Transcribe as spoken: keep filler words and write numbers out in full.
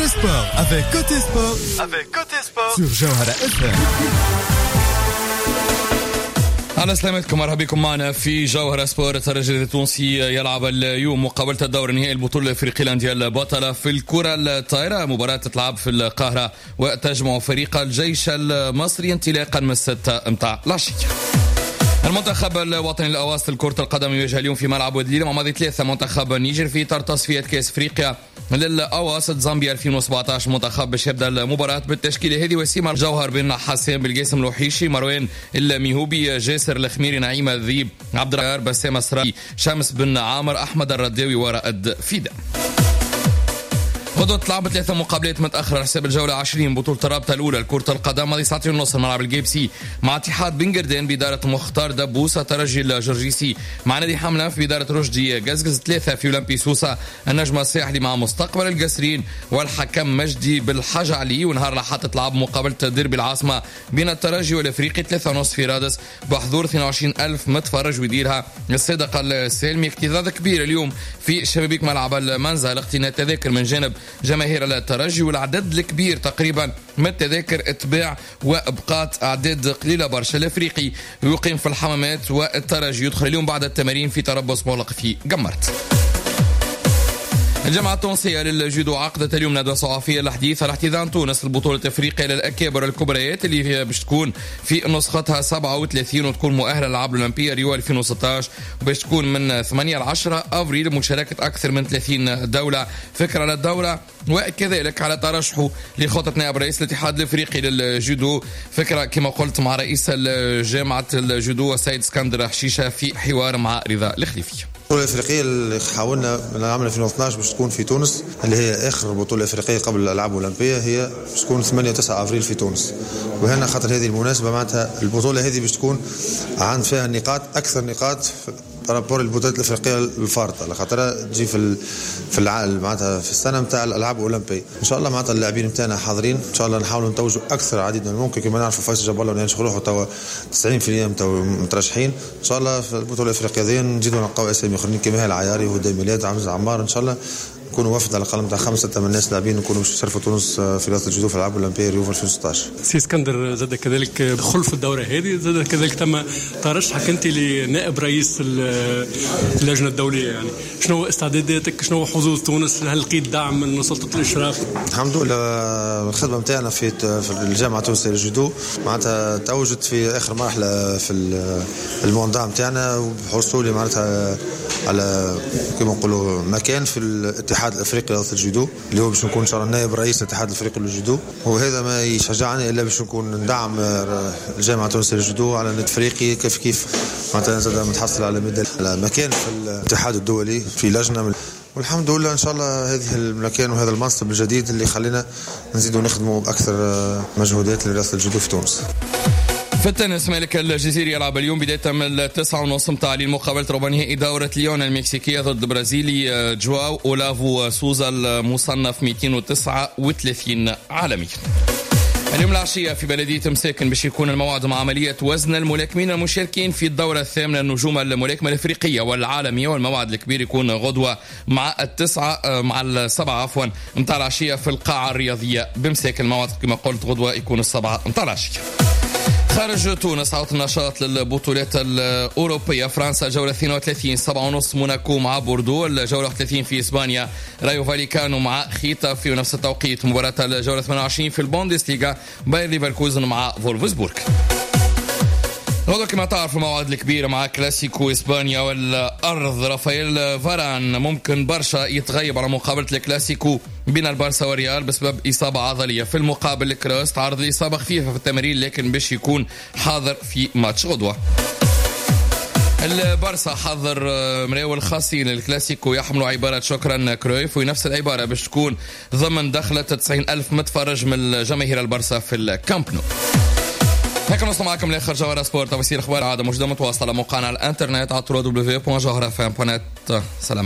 Côté Sport avec Côté Sport avec Côté Sport sur جوهرة اف ام. أهلا سلامتكم، مرحبا بكم معنا في جوهرة سبورت. الرجل التونسي يلعب اليوم مقابلة الدور النهائي البطولة الأفريقية للأندية البطلة في الكرة الطائرة. مباراة تتلعب في القاهرة وتجمع فريق الجيش المصري انطلاقا من الستة متاع العشية. المنتخب الوطني الأواصل لكرة القدم يواجه اليوم في ملعب ودليل مع ماضي ثلاثة منتخب النيجر في إطار تصفية كأس أفريقيا للأواسط زامبيا ألفين وسبعطعش. منتخب باش يبدأ المباراة بالتشكيلة هذه: وسيم الجوهر بن حسين، بالقاسم الوحيشي، مروان الميهوبي، جاسر الخميري، نعيم الذيب، عبد الرحمن، بسام السراي، شمس بن عامر، أحمد الرداوي ورائد فيدا. غدوة تلعب ثلاثة مقابلات متأخرة على حساب الجولة عشرين بطولة الرابطة الأولى لكرة القدم. ماضي ساعتين ونص ملعب الجيبسي مع اتحاد بن قردان بإدارة مختار دبوسة، ترجي الجرجيسي مع نادي حملة في إدارة رشدي قزقز، ثلاثة في أولمبي سوسة النجمة الساحلي مع مستقبل القسرين والحكم مجدي بالحاج علي. ونهار الأحد تلعب مقابلة ديربي العاصمة بين الترجي والأفريقي ثلاثة ونص في رادس بحضور اثنين وعشرين ألف متفرج، ويديرها الصدقة السالمي. اكتظاظ كبير اليوم في شبابيك ملعب المنزل، اقتناء تذاكر من جانب جماهير الترجي، والعدد الكبير تقريبا من التذاكر اتباع وابقات اعداد قليله برشا. الافريقي يقيم في الحمامات والترجي يدخل اليوم بعد التمارين في تربص مغلق في جمرت. الجامعة التونسية للجودو عقدت اليوم ندوة صحفية لحديث على احتضان تونس البطولة الأفريقية للأكابر الكبريات اللي باش تكون في نسختها سبعة وثلاثين وتكون مؤهلة للألعاب الأولمبية ريو ألفين وستطعش، وباش تكون من ثمانية لعشرة أفريل مشاركة أكثر من ثلاثين دولة. فكرة للدورة وكذلك على ترشحه لخطة نائب رئيس الاتحاد الأفريقي للجودو، فكرة كما قلت مع رئيس جامعة الجودو السيد اسكندر حشيشة في حوار مع رضا الخليفي. البطولة الأفريقية اللي حاولنا من العام ألفين واثناعش باش تكون في تونس، اللي هي آخر بطولة أفريقية قبل الألعاب الأولمبية، هي باش تكون ثمانية وتسعة أفريل في تونس. وهنا خاطر هذه المناسبة معناتها البطولة هذه باش تكون عند فيها نقاط أكثر نقاط برابور البطولات الافريقيه الفارطه، على خاطرها تجي في في العالم معناتها في السنه نتاع الالعاب الاولمبيه. ان شاء الله معناتها اللاعبين نتاعنا حاضرين، ان شاء الله نحاولوا نتوجوا اكثر عديد من الممكن. كما نعرفوا فايز جاب الله ونشغلوه توا تسعين بالمئة تو مترشحين. ان شاء الله في البطوله الافريقيه ذي نزيدوا نلقاو اسامي اخرين كما العياري وهدى ميلاد وعمز عمار. ان شاء الله نكونوا وفد على الاقل نتاع خمسه سته من الناس لاعبين نكونوا باش يشرفوا تونس في رياضه الجودو في الالعاب الاولمبيه ريو ألفين وستطعش. سي اسكندر، زاد كذلك دخل في الدوره هذه، زاد كذلك تم ترشحك انت لنائب رئيس اللجنه الدوليه، يعني شنو استعداداتك؟ شنو حظوظ تونس؟ هل لقيت دعم من سلطه الاشراف؟ الحمد لله الخدمه نتاعنا في في الجامعه التونسيه للجودو معناتها توجد في اخر مرحله في الموندع نتاعنا، وحصولي معناتها على كما نقولوا مكان في الاتحاد الافريقي لرياضه الجودو اللي هو باش نكون ان شاء الله نائب رئيس الاتحاد الافريقي للجودو. وهذا ما يشجعني الا باش نكون ندعم الجامعه التونسيه للجودو على النادي الافريقي كيف كيف معناتها زاد متحصل على على مكان في الاتحاد الدولي في لجنه. والحمد لله ان شاء الله هذه المكان وهذا المنصب الجديد اللي خلينا نزيدوا نخدموا باكثر مجهودات لرياضه الجودو في تونس. في التنس مالك الجزيري يلعب اليوم بداية من التسعة ونص متاع مقابلة ربع نهائي دورة ليون المكسيكية ضد برازيلي جواو أولافو سوزا المصنف مئتين وتسعة وثلاثين عالميا. اليوم العشية في بلدية مساكن باش يكون الموعد مع عملية وزن الملاكمين المشاركين في الدورة الثامنة النجوم الملاكمة الأفريقية والعالمية، والموعد الكبير يكون غدوة مع التسعة مع السبعة عفوا متاع العشية في القاعة الرياضية بمساكن. الموعد كما قلت غدوة يكون السبعة متاع العشية. خارج تونس عودة النشاط للبطولات الأوروبية. فرنسا جولة اثنين وثلاثين سبعة ونص موناكو مع بوردو، الجولة واحد وثلاثين في إسبانيا رايو فاليكانو مع خيتا في نفس التوقيت. مباراة الجولة ثمانية وعشرين في البوندسليغا باير ليفركوزن مع فولفسبورغ. هذا كما تعرف الموعد الكبير مع كلاسيكو إسبانيا والأرض. رافائيل فاران ممكن برشا يتغيب على مقابلة الكلاسيكو بين البارسا والريال بسبب إصابة عضلية. في المقابل كروس تعرض لإصابة خفيفة في التمرين لكن باش يكون حاضر في ماتش غدوة. البارسا حضر مراول خاصين للكلاسيكو يحملوا عبارة شكرا كرويف، ونفس العبارة باش تكون ضمن دخلة تسعين ألف متفرج من جماهير البارسا في الكامب نو. هكا نوصل معكم لاخر جوهرة سبورت. تفاصيل اخبار عادة موجودة متواصلة على موقعنا على الانترنت على دبليو دبليو دبليو دوت جوهرة اف ام دوت نت. سلام.